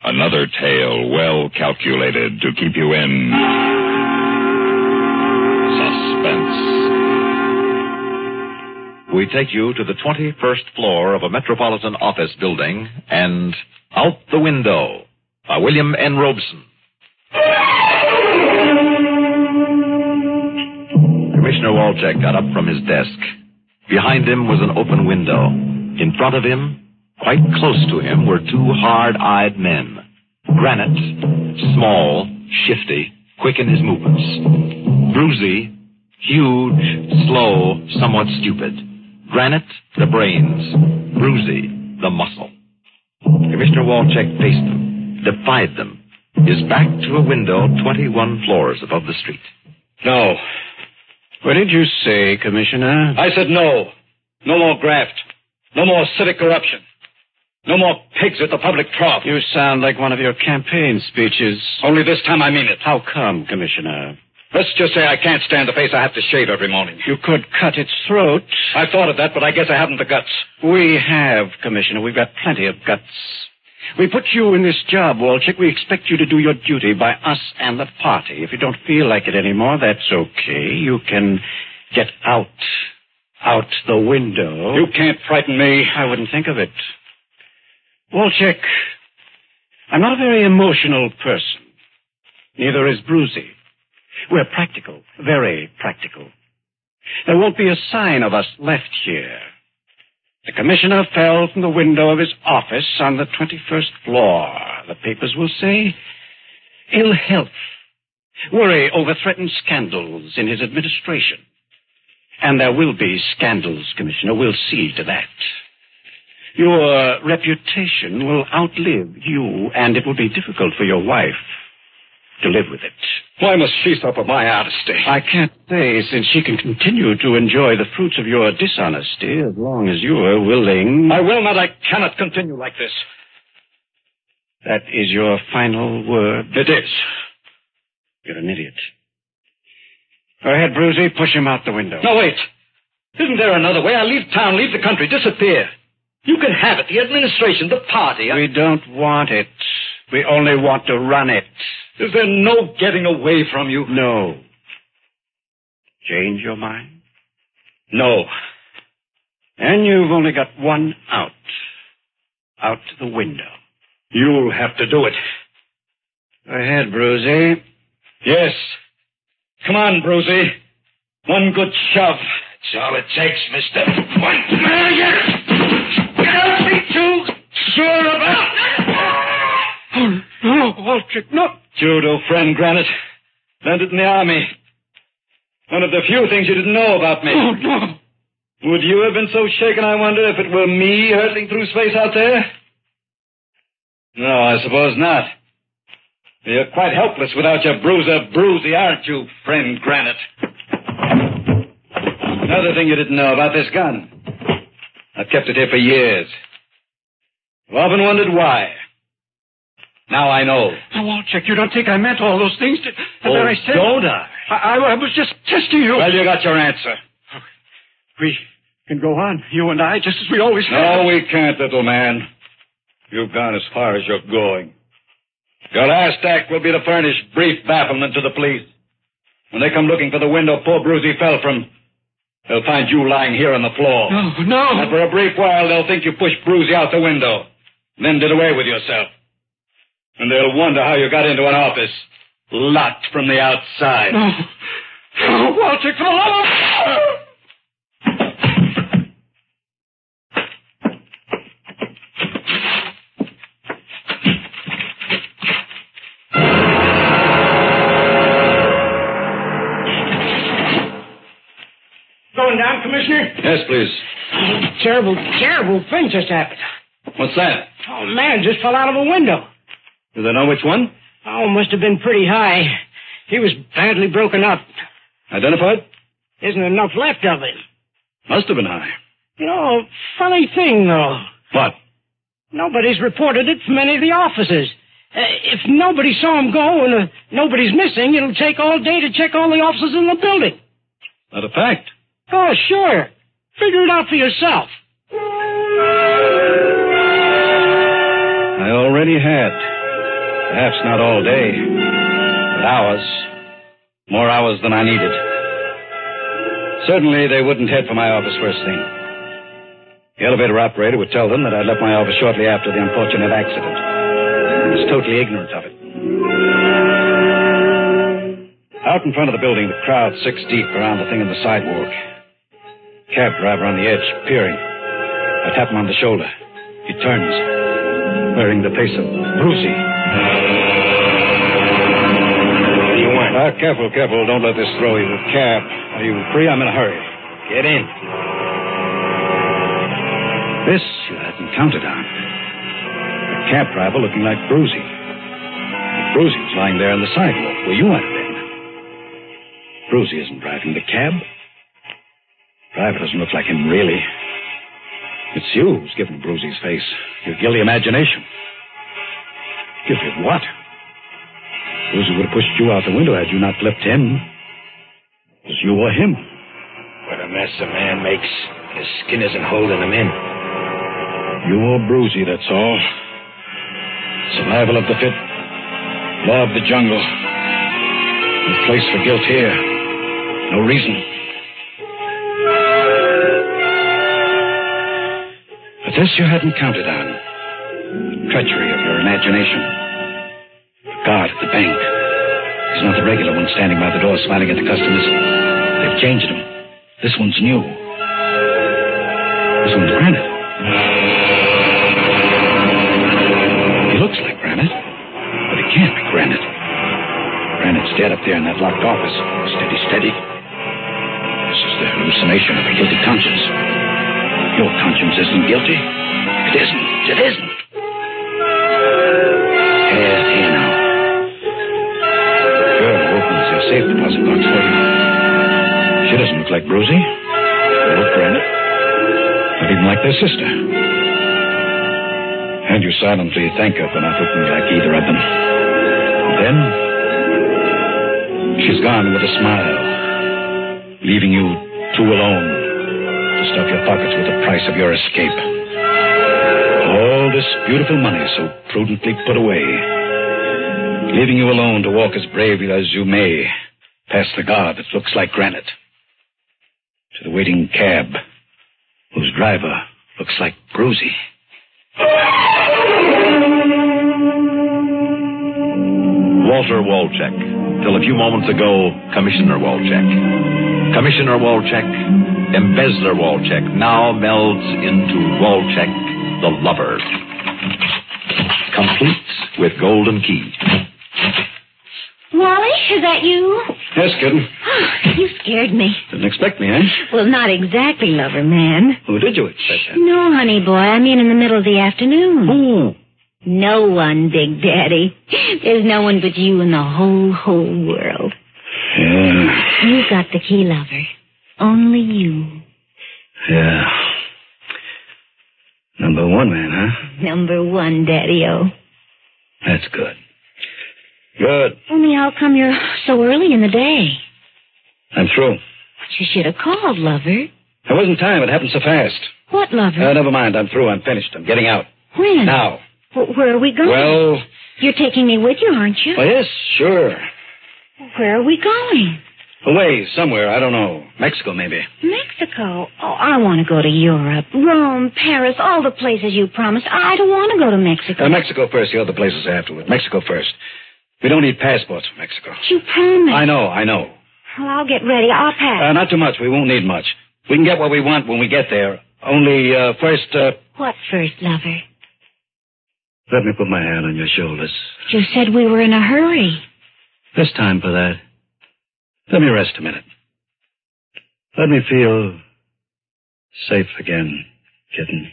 Another tale well calculated to keep you in suspense. We take you to the 21st floor of a metropolitan office building and Out the Window by William N. Robeson. Commissioner Walczak got up from his desk. Behind him was an open window. In front of him, quite close to him, were two hard-eyed men. Granite, small, shifty, quick in his movements. Bruzy, huge, slow, somewhat stupid. Granite, the brains. Bruzy, the muscle. Commissioner Walczak faced them, defied them, his back to a window 21 floors above the street. No. What did you say, Commissioner? I said no. No more graft. No more civic corruption. No more pigs at the public trough. You sound like one of your campaign speeches. Only this time I mean it. How come, Commissioner? Let's just say I can't stand the face I have to shave every morning. You could cut its throat. I've thought of that, but I guess I haven't the guts. We have, Commissioner. We've got plenty of guts. We put you in this job, Walczak. We expect you to do your duty by us and the party. If you don't feel like it anymore, that's okay. You can get out the window. You can't frighten me. I wouldn't think of it. Walczak, I'm not a very emotional person. Neither is Bruzy. We're practical, very practical. There won't be a sign of us left here. The commissioner fell from the window of his office on the 21st floor. The papers will say ill health, worry over threatened scandals in his administration. And there will be scandals, Commissioner. We'll see to that. Your reputation will outlive you, and it will be difficult for your wife to live with it. Why must she suffer my honesty? I can't say, since she can continue to enjoy the fruits of your dishonesty as long as you are willing. I will not. I cannot continue like this. That is your final word? It is. You're an idiot. Go ahead, Bruzy. Push him out the window. No, wait. Isn't there another way? I'll leave town, leave the country, disappear. You can have it, the administration, the party. We don't want it. We only want to run it. Is there no getting away from you? No. Change your mind? No. And you've only got one out. Out the window. You'll have to do it. Go ahead, Bruzy. Yes. Come on, Bruzy. One good shove. That's all it takes, mister. One. You don't be too sure about it. Oh, no, Walczak, no. Judo friend, Granite. Learned it in the army. One of the few things you didn't know about me. Oh, no. Would you have been so shaken, I wonder, if it were me hurtling through space out there? No, I suppose not. You're quite helpless without your bruiser Bruzy, aren't you, friend Granite? Another thing you didn't know about this gun. I've kept it here for years. I've often wondered why. Now I know. Oh, Walczak, you don't think I meant all those things that I said? Don't I? I was just testing you. Well, you got your answer. We can go on, you and I, just as we always have. No, we can't, little man. You've gone as far as you're going. Your last act will be to furnish brief bafflement to the police. When they come looking for the window poor Bruzy fell from, they'll find you lying here on the floor. No. And for a brief while, they'll think you pushed Bruzy out the window, then did away with yourself. And they'll wonder how you got into an office, locked from the outside. No. Oh, Walczak, for the love of... Going down, Commissioner? Yes, please. Terrible thing just happened. What's that? Oh, man just fell out of a window. Do they know which one? Oh, must have been pretty high. He was badly broken up. Identified? Isn't enough left of him. Must have been high. You know, funny thing, though. What? Nobody's reported it from any of the offices. If nobody saw him go and nobody's missing, it'll take all day to check all the offices in the building. Not a fact. Oh, sure. Figure it out for yourself. I already had. Perhaps not all day, but hours. More hours than I needed. Certainly they wouldn't head for my office first thing. The elevator operator would tell them that I left my office shortly after the unfortunate accident. I was totally ignorant of it. Out in front of the building, the crowd 6 deep around the thing on the sidewalk. Cab driver on the edge, peering. I tap him on the shoulder. He turns, wearing the face of Brucey. You want? Careful. Don't let this throw you. Cab, are you free? I'm in a hurry. Get in. This you hadn't counted on. The cab driver looking like Brucey. Brucey was lying there on the sidewalk where you had been. Brucey isn't driving the cab. Driver doesn't look like him, really. It's you who's given Brucey's face. Your guilty imagination. Guilty of what? Brucey would have pushed you out the window had you not left him. It was you or him. What a mess a man makes. His skin isn't holding him in. You or Brucey, that's all. Survival of the fit. Law of the jungle. No place for guilt here. No reason. But this you hadn't counted on. Treachery of your imagination. The guard at the bank. He's not the regular one standing by the door smiling at the customers. They've changed him. This one's new. This one's Granite. He looks like Granite, but he can't be Granite. Granite's dead up there in that locked office. Steady. This is the hallucination of a guilty conscience. Your conscience isn't guilty. It isn't. Here now. The girl who opens your safe deposit box for you. She doesn't look like Brucey. Or Granite. Not even like their sister. And you silently thank her for not looking like either of them. And then, she's gone with a smile, leaving you two alone to stuff your pockets with the price of your escape. All this beautiful money so prudently put away, leaving you alone to walk as bravely as you may past the guard that looks like Granite, to the waiting cab whose driver looks like Brucey. Walter Wolchek. Till a few moments ago, Commissioner Wolchek. Commissioner Wolchek, Embezzler Wolchek, now melds into Wolchek, the lover. Complete with golden key. Wally, is that you? Yes, kitten. Oh, you scared me. Didn't expect me, eh? Well, not exactly, lover man. Who did you expect? No, honey boy, I mean in the middle of the afternoon. Who? No one, Big Daddy. There's no one but you in the whole world. Yeah. You got the key, lover. Only you. Yeah. Number one man, huh? Number one, Daddy-o. That's good. Good. Only how come you're so early in the day? I'm through. But you should have called, lover. There wasn't time. It happened so fast. What, lover? Never mind. I'm through. I'm finished. I'm getting out. When? Now. Where are we going? Well... You're taking me with you, aren't you? Oh, yes, sure. Where are we going? Away, somewhere. I don't know. Mexico, maybe. Mexico? Oh, I want to go to Europe. Rome, Paris, all the places you promised. I don't want to go to Mexico. Mexico first, the other places afterward. Mexico first. We don't need passports for Mexico. You promised. I know. Well, I'll get ready. I'll pack. Not too much. We won't need much. We can get what we want when we get there. Only, first, What first, lover? Let me put my hand on your shoulders. You said we were in a hurry. There's time for that. Let me rest a minute. Let me feel safe again, kitten.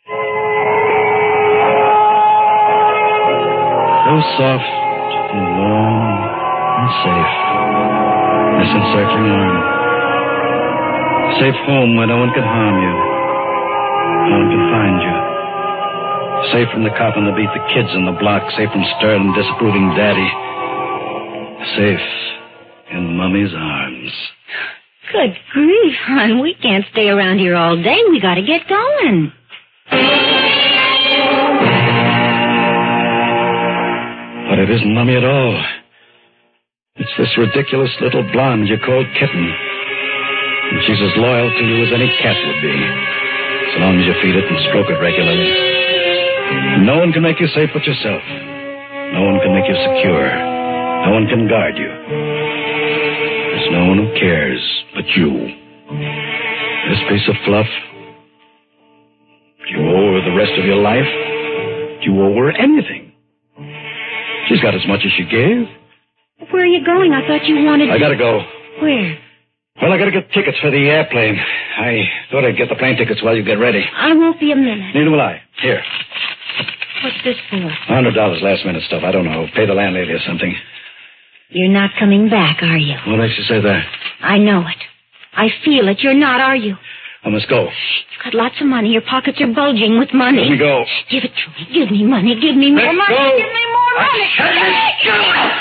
So soft and warm and safe. This encircling arm. Safe home where no one can harm you. No one can find you. Safe from the cop on the beat, the kids on the block. Safe from stern and disapproving daddy. Safe in Mummy's arms. Good grief, hon. We can't stay around here all day. We got to get going. What it isn't Mummy at all. It's this ridiculous little blonde you call Kitten. And she's as loyal to you as any cat would be, so long as you feed it and stroke it regularly. No one can make you safe but yourself. No one can make you secure. No one can guard you. There's no one who cares but you. This piece of fluff, do you owe her the rest of your life? Do you owe her anything? She's got as much as she gave. Where are you going? I thought you wanted... I gotta go. Where? Well, I gotta get tickets for the airplane. I thought I'd get the plane tickets while you get ready. I won't be a minute. Neither will I. Here. What's this for? $100 last minute stuff. I don't know. Pay the landlady or something. You're not coming back, are you? What makes you say that? I know it. I feel it. You're not, are you? I must go. You've got lots of money. Your pockets are bulging with money. Let me go. Give it to me. Give me money. Give me more money. Go. Give me more money. Let me go.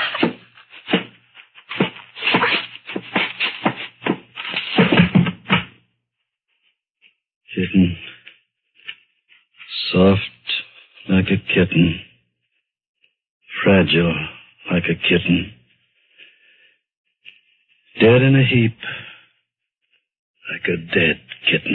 Kitten. Soft like a kitten. Fragile like a kitten. Dead in a heap like a dead kitten.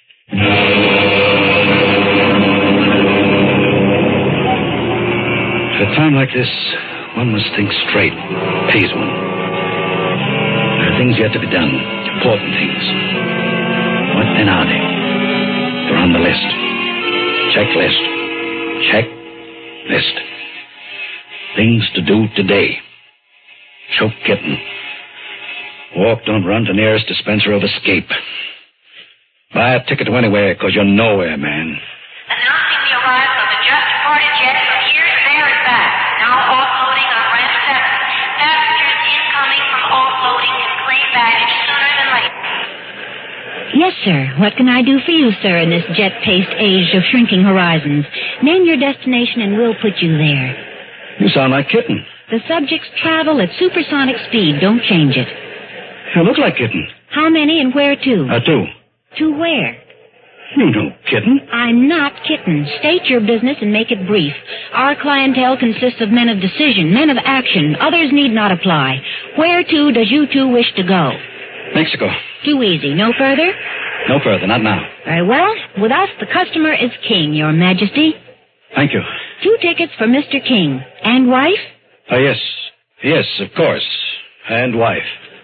At a time like this, one must think straight. Pays one. There are things yet to be done. Important things. What then are they? They're on the list. Checklist. Checklist. Things to do today. Choke kitten. Walk, don't run to nearest dispenser of escape. Buy a ticket to anywhere, because you're nowhere, man. Announcing the arrival of a just departed jet from here, there, and back. Now offloading on ramp 7. Passengers incoming from offloading can claim baggage sooner than later. Yes, sir. What can I do for you, sir, in this jet-paced age of shrinking horizons? Name your destination and we'll put you there. You sound like Kitten. The subjects travel at supersonic speed. Don't change it. You look like Kitten. How many and where to? 2. To where? You know Kitten. I'm not Kitten. State your business and make it brief. Our clientele consists of men of decision, men of action. Others need not apply. Where to does you two wish to go? Mexico. Too easy. No further? No further, not now. Very well. With us, the customer is king, Your Majesty. Thank you. 2 tickets for Mr. King. And wife? Oh, yes. Yes, of course. And wife.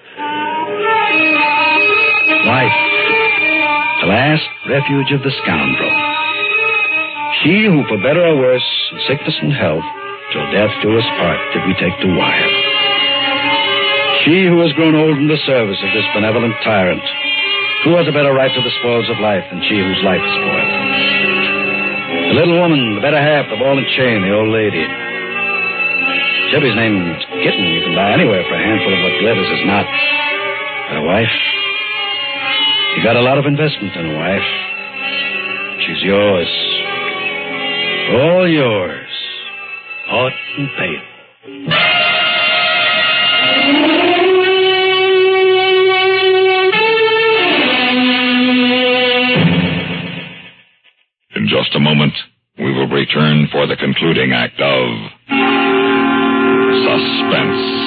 Wife. The last refuge of the scoundrel. She who, for better or worse, in sickness and health, till death do us part, did we take to wire. She who has grown old in the service of this benevolent tyrant. Who has a better right to the spoils of life than she whose life is spoiled? The little woman, the better half, the ball and chain, the old lady. Chubby's named Kitten. You can buy anywhere for a handful of what glitters is not. But a wife? You got a lot of investment in a wife. She's yours. All yours. Bought and paid. In just a moment, we will return for the concluding act of Suspense.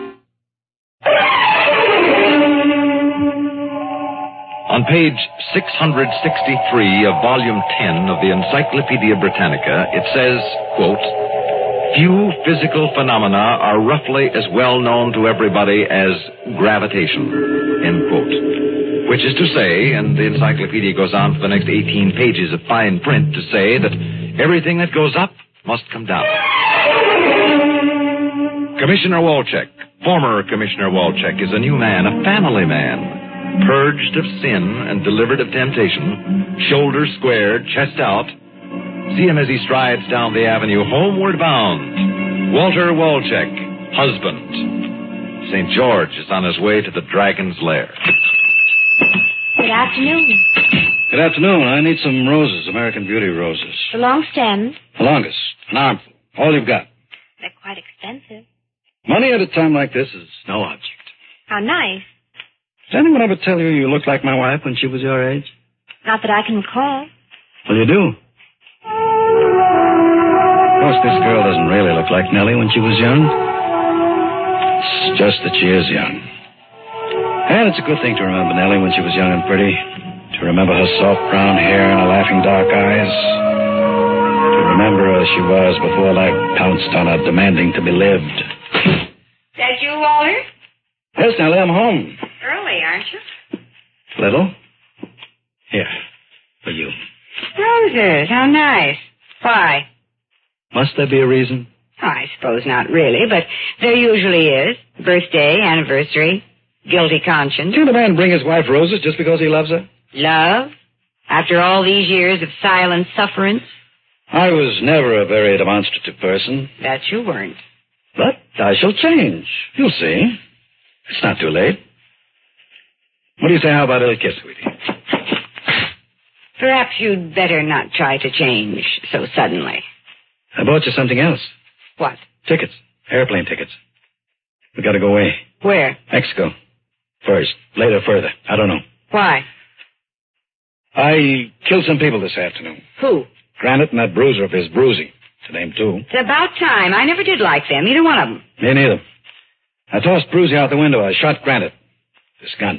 On page 663 of Volume 10 of the Encyclopedia Britannica, it says, quote, "Few physical phenomena are roughly as well known to everybody as gravitation," end quote. Which is to say, and the encyclopedia goes on for the next 18 pages of fine print to say that everything that goes up must come down. Commissioner Wolchek, former Commissioner Wolchek, is a new man, a family man. Purged of sin and delivered of temptation, shoulders squared, chest out. See him as he strides down the avenue, homeward bound. Walter Wolchek, husband. St. George is on his way to the Dragon's Lair. Good afternoon. Good afternoon. I need some roses, American Beauty roses. The long stems. The longest. An armful. All you've got. They're quite expensive. Money at a time like this is no object. How nice. Does anyone ever tell you you looked like my wife when she was your age? Not that I can recall. Well, you do. Of course, this girl doesn't really look like Nellie when she was young. It's just that she is young. And it's a good thing to remember Nellie when she was young and pretty. To remember her soft brown hair and her laughing dark eyes. To remember her as she was before life pounced on her, demanding to be lived. That you, Walter? Yes, Nellie, I'm home. Early, aren't you? Little? Here, for you. Roses, how nice. Why? Must there be a reason? Oh, I suppose not really, but there usually is. Birthday, anniversary, guilty conscience. Can't a man bring his wife roses just because he loves her? Love? After all these years of silent sufferance? I was never a very demonstrative person. That you weren't. But I shall change. You'll see. It's not too late. What do you say, how about a little kiss, sweetie? Perhaps you'd better not try to change so suddenly. I bought you something else. What? Tickets. Airplane tickets. We gotta go away. Where? Mexico. First. Later, further. I don't know. Why? I killed some people this afternoon. Who? Granite and that bruiser of his, Brucey. To name two. It's about time. I never did like them, either one of them. Me neither. I tossed Brucey out the window. I shot Granite. This gun.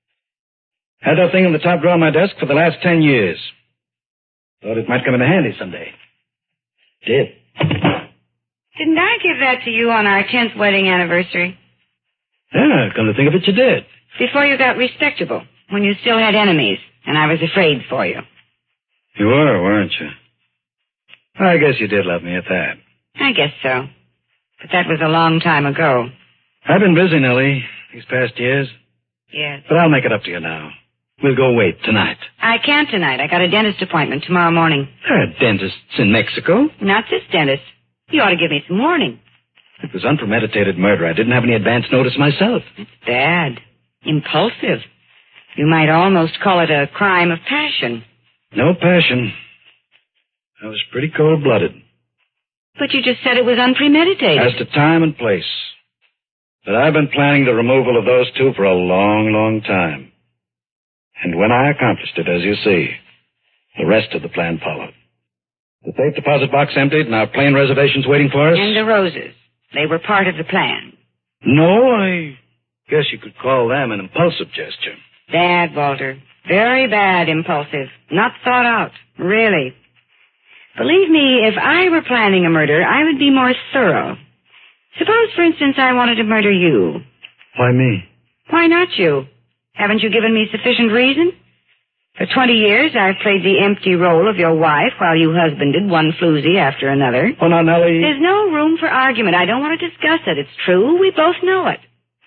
Had that thing in the top drawer of my desk for the last 10 years. Thought it might come in handy someday. Did. Didn't I give that to you on our 10th wedding anniversary? Yeah, come to think of it, you did. Before you got respectable, when you still had enemies, and I was afraid for you. You were, weren't you? I guess you did love me at that. I guess so. But that was a long time ago. I've been busy, Nellie, these past years. Yes. But I'll make it up to you now. We'll go wait tonight. I can't tonight. I got a dentist appointment tomorrow morning. There are dentists in Mexico. Not this dentist. You ought to give me some warning. It was unpremeditated murder. I didn't have any advance notice myself. It's bad. Impulsive. You might almost call it a crime of passion. No passion. I was pretty cold-blooded. But you just said it was unpremeditated. As to time and place. But I've been planning the removal of those two for a long, long time. And when I accomplished it, as you see, the rest of the plan followed. The safe deposit box emptied and our plane reservations waiting for us. And the roses. They were part of the plan. No, I guess you could call them an impulsive gesture. Bad, Walter. Very bad impulsive. Not thought out. Really. Believe me, if I were planning a murder, I would be more thorough. Suppose, for instance, I wanted to murder you. Why me? Why not you? Haven't you given me sufficient reason? For 20 years, I've played the empty role of your wife while you husbanded one floozy after another. Oh, now, Nellie... There's no room for argument. I don't want to discuss it. It's true. We both know it.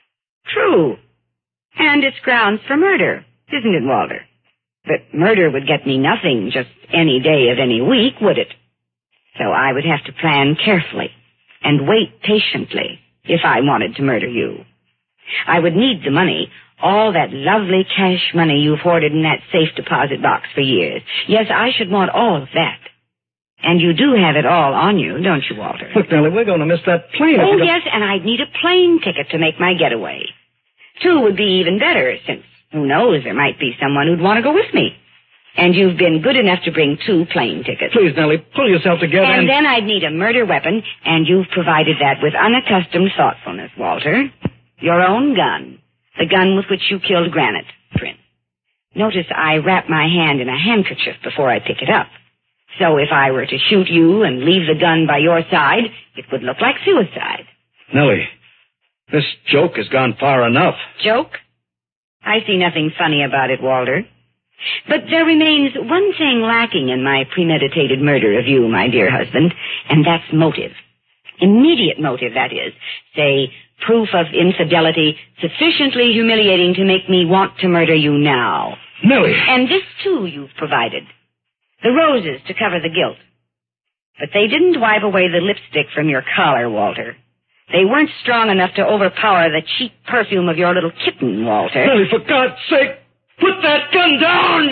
True. And it's grounds for murder, isn't it, Walter? But murder would get me nothing just any day of any week, would it? So I would have to plan carefully and wait patiently if I wanted to murder you. I would need the money, all that lovely cash money you've hoarded in that safe deposit box for years. Yes, I should want all of that. And you do have it all on you, don't you, Walter? Look, Nellie, we're going to miss that plane. Oh, yes, and I'd need a plane ticket to make my getaway. 2 would be even better, since, who knows, there might be someone who'd want to go with me. And you've been good enough to bring 2 plane tickets. Please, Nellie, pull yourself together and then I'd need a murder weapon, and you've provided that with unaccustomed thoughtfulness, Walter. Your own gun. The gun with which you killed Granite, Prince. Notice I wrap my hand in a handkerchief before I pick it up. So if I were to shoot you and leave the gun by your side, it would look like suicide. Nellie, this joke has gone far enough. Joke? I see nothing funny about it, Walter. But there remains one thing lacking in my premeditated murder of you, my dear husband, and that's motive. Immediate motive, that is. Say, proof of infidelity sufficiently humiliating to make me want to murder you now. Nellie! And this, too, you've provided. The roses to cover the guilt. But they didn't wipe away the lipstick from your collar, Walter. They weren't strong enough to overpower the cheap perfume of your little kitten, Walter. Nellie, for God's sake, put that gun down!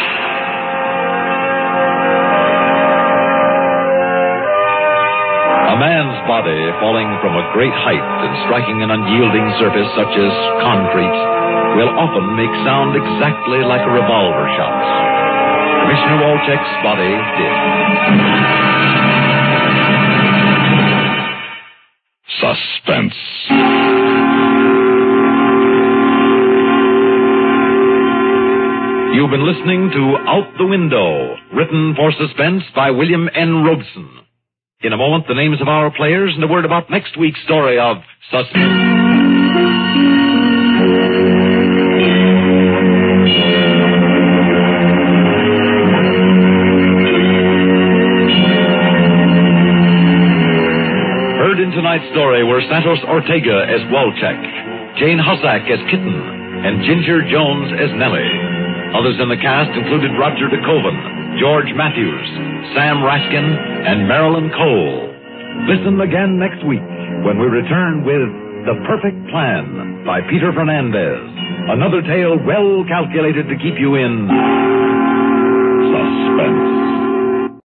A man's body falling from a great height and striking an unyielding surface such as concrete will often make sound exactly like a revolver shot. Commissioner Walczek's body did. You've been listening to Out the Window, written for suspense by William N. Robeson. In a moment, the names of our players and a word about next week's story of Suspense. In tonight's story were Santos Ortega as Walchek, Jane Hossack as Kitten, and Ginger Jones as Nellie. Others in the cast included Roger DeKoven, George Matthews, Sam Raskin, and Marilyn Cole. Listen again next week when we return with The Perfect Plan by Peter Fernandez. Another tale well calculated to keep you in